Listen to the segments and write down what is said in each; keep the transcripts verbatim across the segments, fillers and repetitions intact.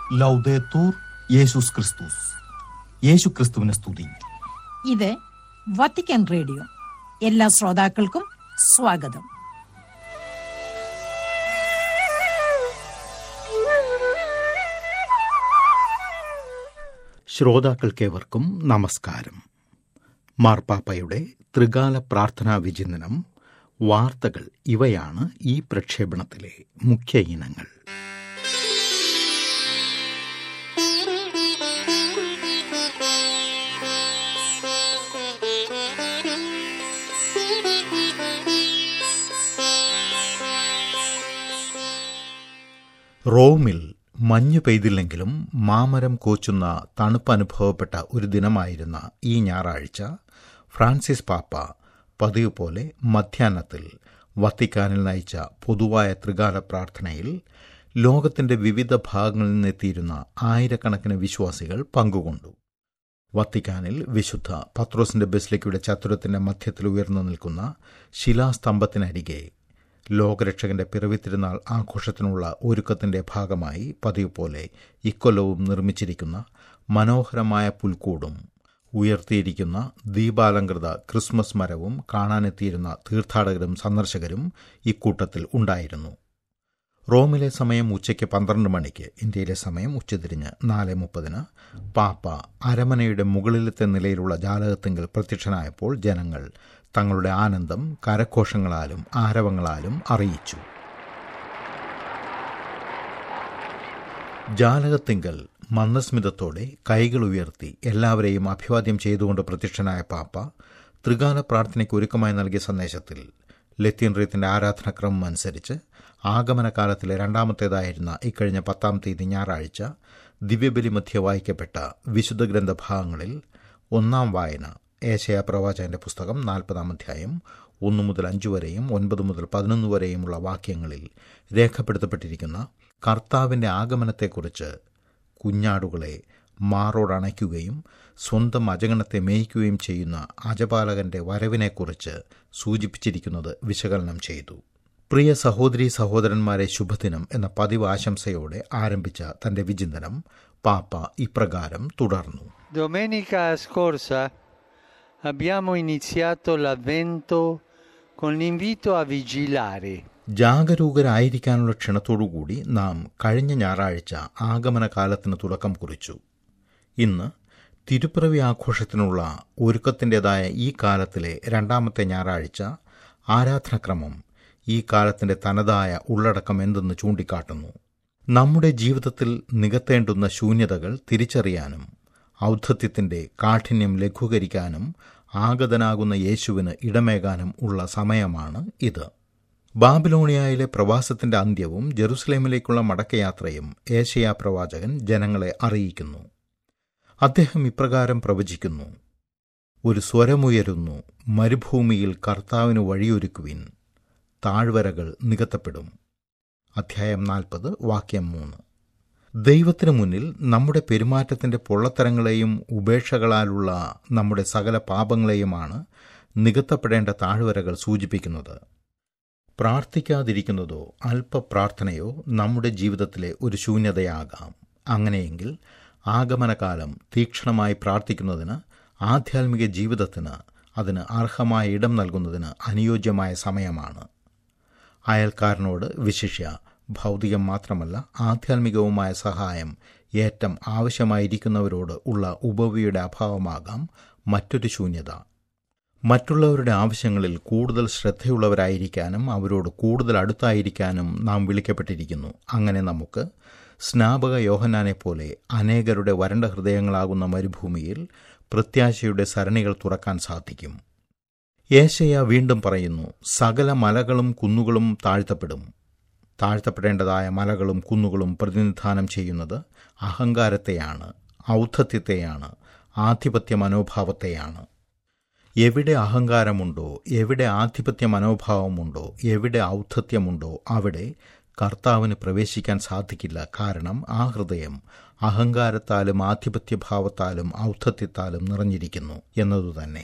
ലൗദേത്തൂർ യേശുസ് ക്രിസ്തുസ്. യേശു ക്രിസ്തുവിനെ സ്തുതി. ഇത് വത്തിക്കാൻ റേഡിയോ. എല്ലാ ശ്രോതാക്കൾക്കും സ്വാഗതം. ശ്രോതാക്കൾക്കേവർക്കും നമസ്കാരം. മാർപ്പാപ്പയുടെ ത്രികാല പ്രാർത്ഥനാ വിചിന്തനം, വാർത്തകൾ ഇവയാണ് ഈ പ്രക്ഷേപണത്തിലെ മുഖ്യ ഇനങ്ങൾ. റോമിൽ മഞ്ഞു പെയ്തില്ലെങ്കിലും മാമരം കോച്ചുന്ന തണുപ്പ് അനുഭവപ്പെട്ട ഒരു ദിനമായിരുന്ന ഈ ഞായറാഴ്ച ഫ്രാൻസിസ് പാപ്പ പതിവ് പോലെ മധ്യാഹ്നത്തിൽ വത്തിക്കാനിൽ നയിച്ച പൊതുവായ ത്രികാല പ്രാർത്ഥനയിൽ ലോകത്തിന്റെ വിവിധ ഭാഗങ്ങളിൽ നിന്നെത്തിയിരുന്ന ആയിരക്കണക്കിന് വിശ്വാസികൾ പങ്കുകൊണ്ടു. വത്തിക്കാനിൽ വിശുദ്ധ പത്രോസിന്റെ ബസിലിക്കയുടെ ചത്തുരത്തിന്റെ മധ്യത്തിൽ ഉയർന്നു നിൽക്കുന്ന ശിലാസ്തംഭത്തിനരികെ ലോകരക്ഷകന്റെ പിറവി തിരുനാൾ ആഘോഷത്തിനുള്ള ഒരുക്കത്തിന്റെ ഭാഗമായി പതിവ് പോലെ ഇക്കൊല്ലവും നിർമ്മിച്ചിരിക്കുന്ന മനോഹരമായ പുൽക്കൂടും ഉയർത്തിയിരിക്കുന്ന ദീപാലങ്കൃത ക്രിസ്മസ് മരവും കാണാനെത്തിയിരുന്ന തീർത്ഥാടകരും സന്ദർശകരും ഇക്കൂട്ടത്തിൽ ഉണ്ടായിരുന്നു. റോമിലെ സമയം ഉച്ചയ്ക്ക് പന്ത്രണ്ട് മണിക്ക്, ഇന്ത്യയിലെ സമയം ഉച്ചതിരിഞ്ഞ് നാല് മുപ്പതിന് പാപ്പ അരമനയുടെ മുകളിലത്തെ നിലയിലുള്ള ജാലകത്തിങ്കൽ പ്രത്യക്ഷനായപ്പോൾ ജനങ്ങൾ തങ്ങളുടെ ആനന്ദം കരഘോഷങ്ങളാലും ആരവങ്ങളാലും അറിയിച്ചു. ജാലകത്തിങ്കൽ മന്ദസ്മിതത്തോടെ കൈകൾ ഉയർത്തി എല്ലാവരെയും അഭിവാദ്യം ചെയ്തുകൊണ്ട് പ്രത്യക്ഷനായ പാപ്പ ത്രികാല പ്രാർത്ഥനയ്ക്ക് ഒരുക്കമായി നൽകിയ സന്ദേശത്തിൽ ലത്തീൻ റീത്തിന്റെ ആരാധനാക്രമം അനുസരിച്ച് ആഗമനകാലത്തിലെ രണ്ടാമത്തേതായിരുന്ന ഇക്കഴിഞ്ഞ പത്താം തീയതി ഞായറാഴ്ച ദിവ്യബലി മധ്യ വായിക്കപ്പെട്ട വിശുദ്ധ ഗ്രന്ഥഭാഗങ്ങളിൽ ഒന്നാം വായന ഏശയ്യാ പ്രവാചകന്റെ പുസ്തകം നാൽപ്പതാം അധ്യായം ഒന്നു മുതൽ അഞ്ചു വരെയും ഒൻപത് മുതൽ പതിനൊന്ന് വരെയുമുള്ള വാക്യങ്ങളിൽ രേഖപ്പെടുത്തപ്പെട്ടിരിക്കുന്ന കർത്താവിന്റെ ആഗമനത്തെക്കുറിച്ച്, കുഞ്ഞാടുകളെ മാറോടണയ്ക്കുകയും സ്വന്തം അജഗണത്തെ മേയ്ക്കുകയും ചെയ്യുന്ന അജപാലകന്റെ വരവിനെക്കുറിച്ച് സൂചിപ്പിച്ചിരിക്കുന്നത് വിശകലനം ചെയ്തു. പ്രിയ സഹോദരീ സഹോദരന്മാരെ, ശുഭദിനം എന്ന പതിവ് ആശംസയോടെ ആരംഭിച്ച തന്റെ വിചിന്തനം പാപ്പ ഇപ്രകാരം തുടർന്നു. Domenica scorsa abbiamo iniziato l'Avvento con l'invito a vigilare. ജാഗരൂകരായിരിക്കാനുള്ള ക്ഷണത്തോടുകൂടി നാം കഴിഞ്ഞ ഞായറാഴ്ച ആഗമനകാലത്തിന് തുടക്കം കുറിച്ചു. ഇന്ന് തിരുപ്പിറവി ആഘോഷത്തിനുള്ള ഒരുക്കത്തിൻ്റെതായ ഈ കാലത്തിലെ രണ്ടാമത്തെ ഞായറാഴ്ച ആരാധനാക്രമം ഈ കാലത്തിന്റെ തനതായ ഉള്ളടക്കം എന്തെന്ന് ചൂണ്ടിക്കാട്ടുന്നു. നമ്മുടെ ജീവിതത്തിൽ നികത്തേണ്ടുന്ന ശൂന്യതകൾ തിരിച്ചറിയാനും ഔദ്ധത്യത്തിന്റെ കാഠിന്യം ലഘൂകരിക്കാനും ആഗതനാകുന്ന യേശുവിന് ഇടമേകാനും ഉള്ള സമയമാണ് ഇത്. ബാബിലോണിയയിലെ പ്രവാസത്തിന്റെ അന്ത്യവും ജെറുസലേമിലേക്കുള്ള മടക്കയാത്രയും ഏശയ്യാ പ്രവാചകൻ ജനങ്ങളെ അറിയിക്കുന്നു. അദ്ദേഹം ഇപ്രകാരം പ്രവചിക്കുന്നു: ഒരു സ്വരമുയരുന്നു, മരുഭൂമിയിൽ കർത്താവിന് വഴിയൊരുക്കുവിൻ, താഴ്വരകൾ നികത്തപ്പെടും. അധ്യായം നാൽപ്പത് വാക്യം മൂന്ന്. ദൈവത്തിനു മുന്നിൽ നമ്മുടെ പെരുമാറ്റത്തിന്റെ പൊള്ളത്തരങ്ങളെയും ഉപേക്ഷകളാലുള്ള നമ്മുടെ സകല പാപങ്ങളെയുമാണ് നികത്തപ്പെടേണ്ട താഴ്വരകൾ സൂചിപ്പിക്കുന്നത്. പ്രാർത്ഥിക്കാതിരിക്കുന്നതോ അല്പപ്രാർത്ഥനയോ നമ്മുടെ ജീവിതത്തിലെ ഒരു ശൂന്യതയാകാം. അങ്ങനെയെങ്കിൽ ആഗമനകാലം തീക്ഷ്ണമായി പ്രാർത്ഥിക്കുന്നതിന്, ആധ്യാത്മിക ജീവിതത്തിന് അതിന് അർഹമായ ഇടം നൽകുന്നതിന് അനുയോജ്യമായ സമയമാണ്. അയൽക്കാരനോട്, വിശിഷ്യ ഭൗതികം മാത്രമല്ല ആധ്യാത്മികവുമായ സഹായം ഏറ്റവും ആവശ്യമായിരിക്കുന്നവരോട് ഉള്ള ഉപവിയുടെ അഭാവമാകാം മറ്റൊരു ശൂന്യത. മറ്റുള്ളവരുടെ ആവശ്യങ്ങളിൽ കൂടുതൽ ശ്രദ്ധയുള്ളവരായിരിക്കാനും അവരോട് കൂടുതൽ അടുത്തായിരിക്കാനും നാം വിളിക്കപ്പെട്ടിരിക്കുന്നു. അങ്ങനെ നമുക്ക് സ്നാപക യോഹന്നാനെ പോലെ അനേകരുടെ വരണ്ട ഹൃദയങ്ങളാകുന്ന മരുഭൂമിയിൽ പ്രത്യാശയുടെ സരണികൾ തുറക്കാൻ സാധിക്കും. ഏശയ്യാ വീണ്ടും പറയുന്നു: സകല മലകളും കുന്നുകളും താഴ്ത്തപ്പെടും. താഴ്ത്തപ്പെടേണ്ടതായ മലകളും കുന്നുകളും പ്രതിനിധാനം ചെയ്യുന്നത് അഹങ്കാരത്തെയാണ്, ഔദ്ധത്യത്തെയാണ്, ആധിപത്യ മനോഭാവത്തെയാണ്. എവിടെ അഹങ്കാരമുണ്ടോ, എവിടെ ആധിപത്യ മനോഭാവമുണ്ടോ, എവിടെ ഔദ്ധത്യമുണ്ടോ അവിടെ കർത്താവിന് പ്രവേശിക്കാൻ സാധിക്കില്ല. കാരണം ആ ഹൃദയം അഹങ്കാരത്താലും ആധിപത്യഭാവത്താലും ഔദ്ധത്യത്താലും നിറഞ്ഞിരിക്കുന്നു എന്നതുതന്നെ.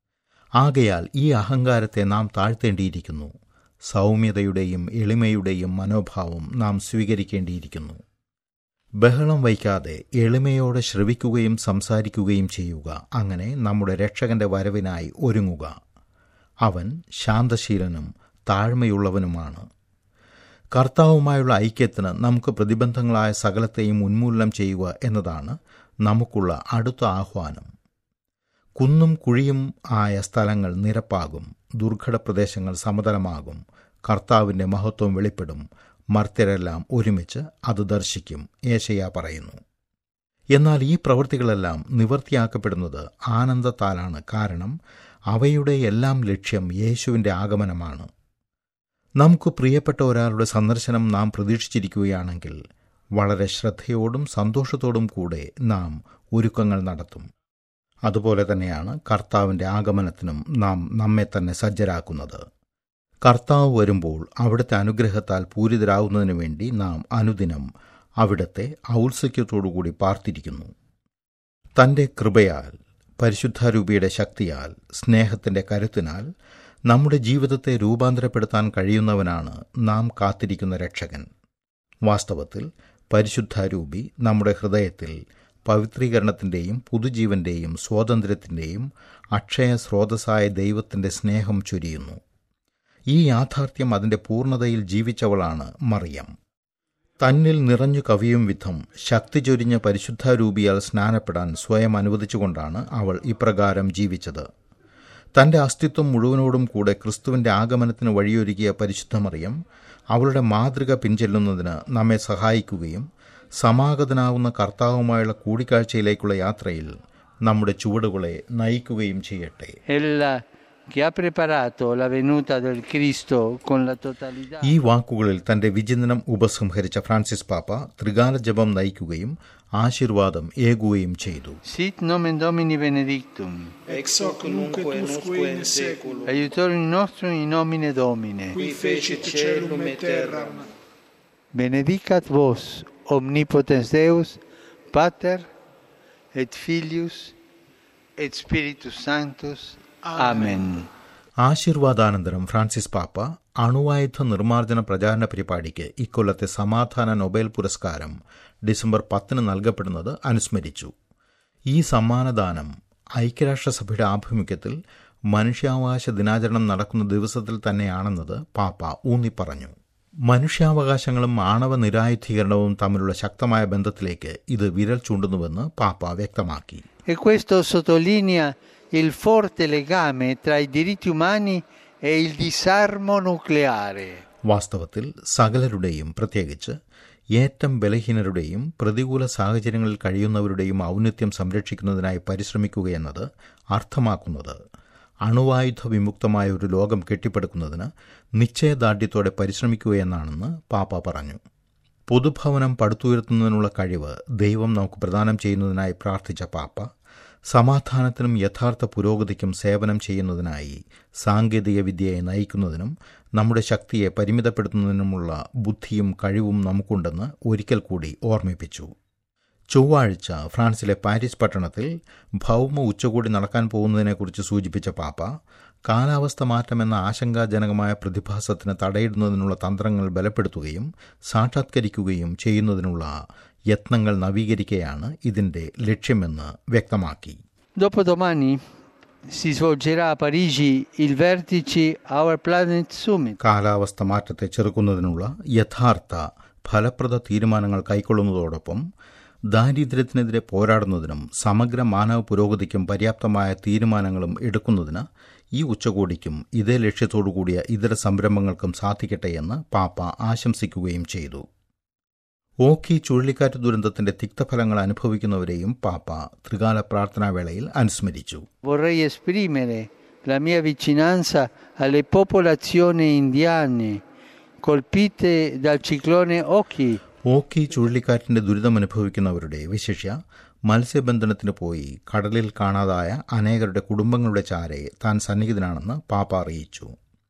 ആകയാൽ ഈ അഹങ്കാരത്തെ നാം താഴ്ത്തേണ്ടിയിരിക്കുന്നു. സൗമ്യതയുടെയും എളിമയുടെയും മനോഭാവം നാം സ്വീകരിക്കേണ്ടിയിരിക്കുന്നു. ബഹളം വയ്ക്കാതെ എളിമയോടെ ശ്രവിക്കുകയും സംസാരിക്കുകയും ചെയ്യുക. അങ്ങനെ നമ്മുടെ രക്ഷകന്റെ വരവിനായി ഒരുങ്ങുക. അവൻ ശാന്തശീലനും താഴ്മയുള്ളവനുമാണ്. കർത്താവുമായുള്ള ഐക്യത്തിന് നമുക്ക് പ്രതിബന്ധങ്ങളായ സകലത്തെയും ഉന്മൂലനം ചെയ്യുക എന്നതാണ് നമുക്കുള്ള അടുത്ത ആഹ്വാനം. കുന്നും കുഴിയും ആയ സ്ഥലങ്ങൾ നിരപ്പാകും, ദുർഘട പ്രദേശങ്ങൾ സമതലമാകും, കർത്താവിൻ്റെ മഹത്വം വെളിപ്പെടും, മർത്യരെല്ലാം ഒരുമിച്ച് അത് ദർശിക്കും, യേശയ്യാ പറയുന്നു. എന്നാൽ ഈ പ്രവൃത്തികളെല്ലാം നിവൃത്തിയാക്കപ്പെടുന്നത് ആനന്ദത്താലാണ്. കാരണം അവയുടെ എല്ലാം ലക്ഷ്യം യേശുവിൻ്റെ ആഗമനമാണ്. നമുക്ക് പ്രിയപ്പെട്ട ഒരാളുടെ സന്ദർശനം നാം പ്രതീക്ഷിച്ചിരിക്കുകയാണെങ്കിൽ വളരെ ശ്രദ്ധയോടും സന്തോഷത്തോടും കൂടെ നാം ഒരുക്കങ്ങൾ നടത്തും. അതുപോലെ തന്നെയാണ് കർത്താവിൻ്റെ ആഗമനത്തിനും നാം നമ്മെ തന്നെ സജ്ജരാക്കുന്നത്. കർത്താവ് വരുമ്പോൾ അവിടുത്തെ അനുഗ്രഹത്താൽ പൂരിതരാകുന്നതിനു വേണ്ടി നാം അനുദിനം അവിടുത്തെ ഔത്സുക്യത്തോടുകൂടി പാർത്തിരിക്കുന്നു. തൻ്റെ കൃപയാൽ, പരിശുദ്ധാരൂപിയുടെ ശക്തിയാൽ, സ്നേഹത്തിൻ്റെ കരുത്തിനാൽ നമ്മുടെ ജീവിതത്തെ രൂപാന്തരപ്പെടുത്താൻ കഴിയുന്നവനാണ് നാം കാത്തിരിക്കുന്ന രക്ഷകൻ. വാസ്തവത്തിൽ പരിശുദ്ധാരൂപി നമ്മുടെ ഹൃദയത്തിൽ പവിത്രീകരണത്തിൻ്റെയും പുതുജീവൻ്റെയും സ്വാതന്ത്ര്യത്തിൻ്റെയും അക്ഷയ സ്രോതസ്സായ ദൈവത്തിൻ്റെ സ്നേഹം ചൊരിയുന്നു. ഈ യാഥാർത്ഥ്യം അതിൻ്റെ പൂർണ്ണതയിൽ ജീവിച്ചവളാണ് മറിയം. തന്നിൽ നിറഞ്ഞു കവിയും വിധം ശക്തി ചൊരിഞ്ഞ പരിശുദ്ധാരൂപിയാൽ സ്നാനപ്പെടാൻ സ്വയം അനുവദിച്ചുകൊണ്ടാണ് അവൾ ഇപ്രകാരം ജീവിച്ചത്. തൻ്റെ അസ്തിത്വം മുഴുവനോടും കൂടെ ക്രിസ്തുവിൻ്റെ ആഗമനത്തിന് വഴിയൊരുക്കിയ പരിശുദ്ധ മറിയം അവളുടെ മാതൃക പിൻചെല്ലുന്നതിന് നമ്മെ സഹായിക്കുകയും സമാഗതനാവുന്ന കർത്താവുമായുള്ള കൂടിക്കാഴ്ചയിലേക്കുള്ള യാത്രയിൽ നമ്മുടെ ചുവടുകളെ നയിക്കുകയും ചെയ്യട്ടെ. ഈ വാക്കുകളിൽ തന്റെ വിചിന്തനം ഉപസംഹരിച്ച ഫ്രാൻസിസ് പാപ്പ ത്രികാല ജപം നയിക്കുകയും ആശീർവാദം ഏകുകയും ചെയ്തു. Sit nomen Domini benedictum, ex hoc nunc et usque in seculum, aiutorium nostrum in nomine Domine, qui fecit caelum et terram. Benedicat vos omnipotens Deus, Pater et Filius et Spiritus Sanctus. ആമേൻ. ആശീർവാദാനന്തരം Francis പാപ്പ അണുവായുധ നിർമ്മാർജ്ജന പ്രചാരണ പരിപാടിക്ക് ഇക്കൊല്ലത്തെ സമാധാന Nobel പുരസ്കാരം ഡിസംബർ പത്തിന് നൽകപ്പെടുന്നത് അനുസ്മരിച്ചു. ഈ സമ്മാനദാനം ഐക്യരാഷ്ട്രസഭയുടെ ആഭിമുഖ്യത്തിൽ മനുഷ്യാവകാശ ദിനാചരണം നടക്കുന്ന ദിവസത്തിൽ തന്നെയാണെന്നത് പാപ്പ ഊന്നിപ്പറഞ്ഞു. മനുഷ്യാവകാശങ്ങളും ആണവ നിരായുധീകരണവും തമ്മിലുള്ള ശക്തമായ ബന്ധത്തിലേക്ക് ഇത് വിരൽ ചൂണ്ടുന്നുവെന്ന് പാപ്പ വ്യക്തമാക്കി. E questo sottolinea il forte legame tra i diritti umani e il disarmo nucleare. വാസ്തവത്തിൽ സകലരുടെയും, പ്രത്യേകിച്ച് ഏറ്റവും ബലഹീനരുടെയും പ്രതികൂല സാഹചര്യങ്ങളിൽ കഴിയുന്നവരുടെയും ഔന്നത്യം സംരക്ഷിക്കുന്നതിനായി പരിശ്രമിക്കുകയെന്നത് അർത്ഥമാക്കുന്നത് അണുവായുധ വിമുക്തമായ ഒരു ലോകം കെട്ടിപ്പടുക്കുന്നതിന് നിശ്ചയദാർഢ്യത്തോടെ പരിശ്രമിക്കുകയെന്നാണെന്ന് പാപ്പ പറഞ്ഞു. പൊതുഭവനം പടുത്തുയർത്തുന്നതിനുള്ള കഴിവ് ദൈവം നമുക്ക് പ്രദാനം ചെയ്യുന്നതിനായി പ്രാർത്ഥിച്ച പാപ്പ സമാധാനത്തിനും യഥാർത്ഥ പുരോഗതിക്കും സേവനം ചെയ്യുന്നതിനായി സാങ്കേതിക വിദ്യയെ നയിക്കുന്നതിനും നമ്മുടെ ശക്തിയെ പരിമിതപ്പെടുത്തുന്നതിനുമുള്ള ബുദ്ധിയും കഴിവും നമുക്കുണ്ടെന്ന് ഒരിക്കൽ കൂടി ഓർമ്മിപ്പിച്ചു. ചൊവ്വാഴ്ച ഫ്രാൻസിലെ പാരീസ് പട്ടണത്തിൽ ഭൗമ ഉച്ചകോടി നടക്കാൻ പോകുന്നതിനെക്കുറിച്ച് സൂചിപ്പിച്ച പാപ്പ കാലാവസ്ഥ മാറ്റമെന്ന ആശങ്കാജനകമായ പ്രതിഭാസത്തിന് തടയിടുന്നതിനുള്ള തന്ത്രങ്ങൾ ബലപ്പെടുത്തുകയും സാക്ഷാത്കരിക്കുകയും ചെയ്യുന്നതിനുള്ള യത്നങ്ങൾ നവീകരിക്കുകയാണ് ഇതിന്റെ ലക്ഷ്യമെന്ന് വ്യക്തമാക്കി. Dopodomani si svolgerà a Parigi il vertice Our Planet Summit. കാലാവസ്ഥ മാറ്റത്തെ ചെറുക്കുന്നതിനുള്ള യഥാർത്ഥ ഫലപ്രദ തീരുമാനങ്ങൾ കൈക്കൊള്ളുന്നതോടൊപ്പം ദാരിദ്ര്യത്തിനെതിരെ പോരാടുന്നതിനും സമഗ്ര മാനവ പുരോഗതിക്കും പര്യാപ്തമായ തീരുമാനങ്ങളും എടുക്കുന്നതിന് ഈ ഉച്ചകോടിക്കും ഇതേ ലക്ഷ്യത്തോടു കൂടിയ ഇതര സംരംഭങ്ങൾക്കും സാധിക്കട്ടെയെന്ന് പാപ്പ ആശംസിക്കുകയും ചെയ്തു. ഓഖി ചുഴലിക്കാറ്റ് ദുരന്തത്തിന്റെ തിക്തഫലങ്ങൾ അനുഭവിക്കുന്നവരെയും പാപ്പ ത്രികാല പ്രാർത്ഥനാവേളയിൽ അനുസ്മരിച്ചു. Vorrei esprimere la mia vicinanza alle popolazioni indiane colpite dal ciclone Oki. Ockhi ചുഴലിക്കാറ്റിന്റെ ദുരിതമനുഭവിക്കുന്നവരുടെ, വിശേഷ്യ മത്സ്യബന്ധനത്തിന് പോയി കടലിൽ കാണാതായ അനേകരുടെ കുടുംബങ്ങളുടെ ചാരെ താൻ സന്നിഹിതനാണെന്ന് പാപ്പ അറിയിച്ചു.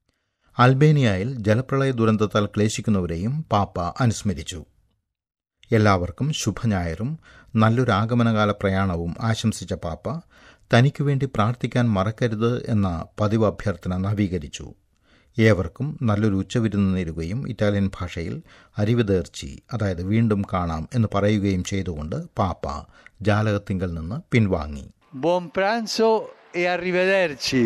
അൽബേനിയയിൽ ജലപ്രളയ ദുരന്തത്താൽ ക്ലേശിക്കുന്നവരെയും പാപ്പ അനുസ്മരിച്ചു. എല്ലാവർക്കും ശുഭഞായറും നല്ലൊരു ആഗമനകാല പ്രയാണവും ആശംസിച്ച പാപ്പ തനിക്കുവേണ്ടി പ്രാർത്ഥിക്കാൻ മറക്കരുത് എന്ന പതിവ് അഭ്യർത്ഥന നവീകരിച്ചു. ഏവർക്കും നല്ലൊരു ഉച്ചവിരുന്ന് നേരുകയും ഇറ്റാലിയൻ ഭാഷയിൽ അരിവിതേർച്ചി, അതായത് വീണ്ടും കാണാം എന്ന് പറയുകയും ചെയ്തുകൊണ്ട് പാപ്പ ജാലകത്തിങ്കൽ നിന്ന് പിൻവാങ്ങി. Buon pranzo e arrivederci.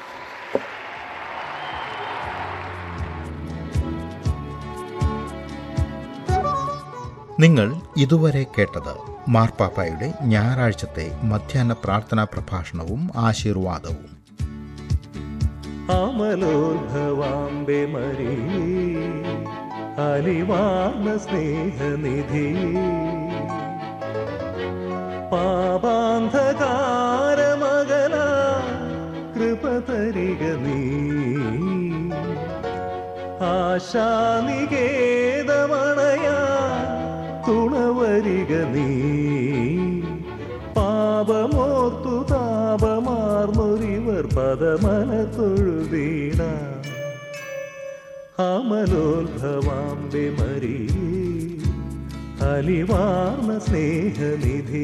നിങ്ങൾ ഇതുവരെ കേട്ടത് മാർപ്പാപ്പായുടെ ഞായറാഴ്ചത്തെ മധ്യാഹ്ന പ്രാർത്ഥനാ പ്രഭാഷണവും ആശീർവാദവും. അമലോത്ഭവാംബെ മരീ, അലിവാർന്ന സ്നേഹനിധി, പാപാന്ധകാരമകല കൃപ തരിക നീ, ആശാനികേതമണയാ തുണവരിക നീ, പാപമോർത്തു താപമാർന്നൊരിവർ പദമന തൊഴുതീട. അമലോത്ഭവാംബെ മരീ, അലിവാർന്ന സ്നേഹനിധി.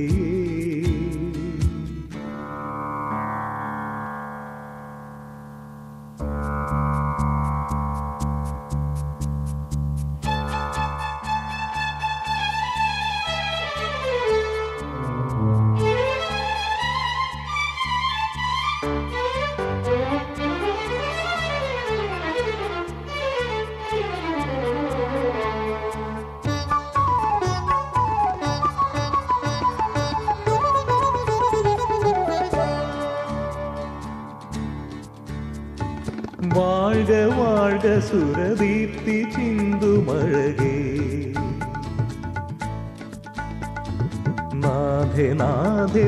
வாழ்க வாழ்க சுரதீப்தி சிந்துமழகே, നാഥേ നാഥേ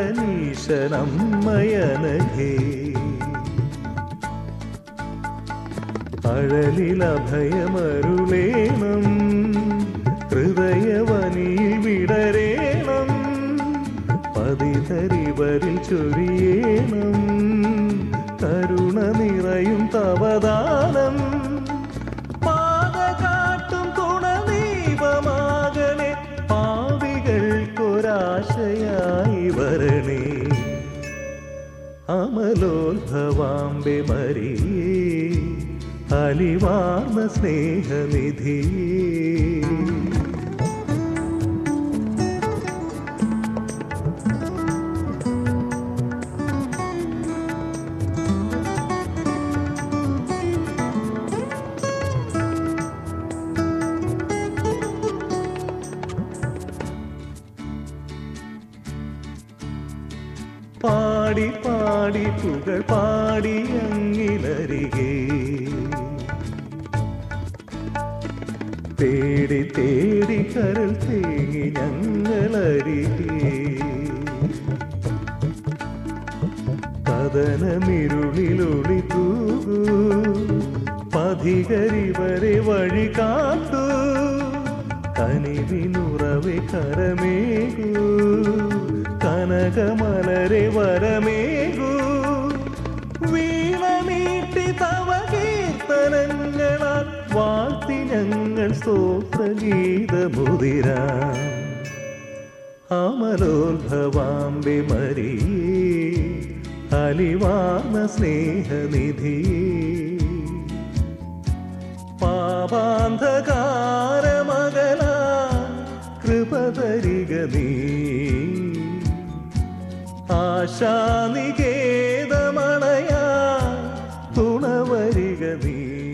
പരനീശനമ്മയനഘേ, അഴലിലഭയമരുളേണം ഹൃദയവനിയിൽ വിടരേണം, പതിതരിവരിൽ ചൊരിയേണം കരുണ നിറയും തവദാനം, പാതകാട്ടും തുണദീപമാകണേ പാപികൾക്കൊരാശയായി വരണേ. അമലോത്ഭവാംബെ മരീ, അലിവാർന്ന സ്നേഹനിധി. പാടി പാടി പുകൾ പാടി അങ്ങിലരികെ, തേടി തേടി കരൾ തേങ്ങി ഞങ്ങളരികെ, കഥനമിരുളിലൊളി തൂകൂ പഥികരിവരെ വഴി കാട്ടു, കനിവിനുറവെ കരമേകൂ കനകമലരെ വരമേകൂ, വീണമീട്ടി തവ കീർത്തനങ്ങളാൽ വാഴ്ത്തി ഞങ്ങൾ സ്തോത്രഗീതമുതിരാ. അമലോത്ഭവാംബെ മരീ, അലിവാർന്ന സ്നേഹനിധി, പാപാന്ധകാരമകല കൃപ തരിക നീ, ആശാനികേതമണയാ തുണവരിക നീ.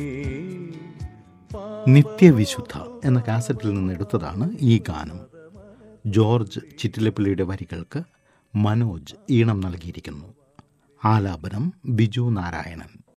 നിത്യവിശുദ്ധ എന്ന കാസറ്റിൽ നിന്ന് എടുത്തതാണ് ഈ ഗാനം. ജോർജ് ചിറ്റിലപ്പള്ളിയുടെ വരികൾക്ക് മനോജ് ഈണം നൽകിയിരിക്കുന്നു. ആലാപനം ബിജു നാരായണൻ.